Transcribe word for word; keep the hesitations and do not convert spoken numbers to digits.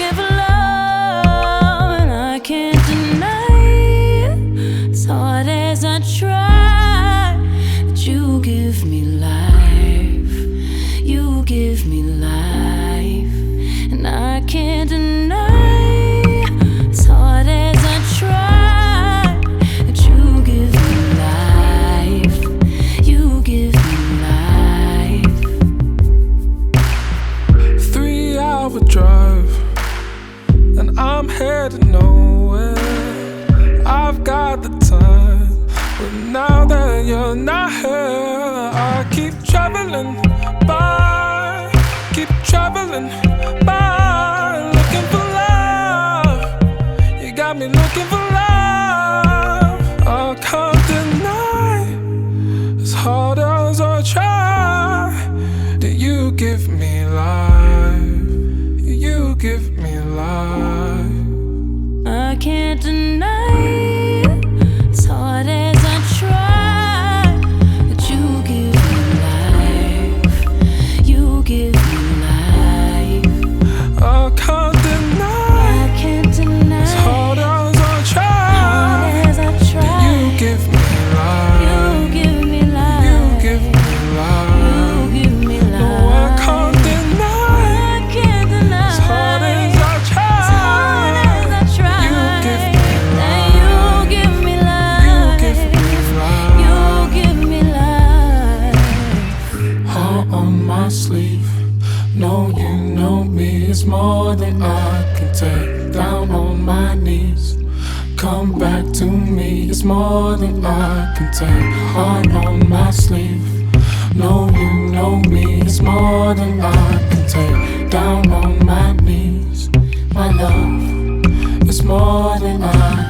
looking for love, and I can't deny it. As hard as I try, that you give me life, you give me life, and I can't deny. As hard as I try, that you give me life, you give me life. Three hour drive, and I'm headed nowhere. I've got the time, but now that you're not here, I keep traveling by, keep traveling by, looking for love. You got me looking for love. I can't deny, as hard as I try, that you give me life, you give me life. I can't deny it. As hard as I try, that you give me life, you give me life. I can't deny, I can't deny. as hard as I try, Hard as I try, that you give me life, you give me life, you give me life. you give me life. No, I can't deny, I can't deny. as hard as I try, As hard as I try, you give me that you give me life, you give me life. you give me life. Heart on my sleeve, know you know me, it's more than I can take. Down on my knees, come back to me, it's more than I can take. Heart on my sleeve, know you know me, it's more than I can take. Down on my knees, my love, it's more than I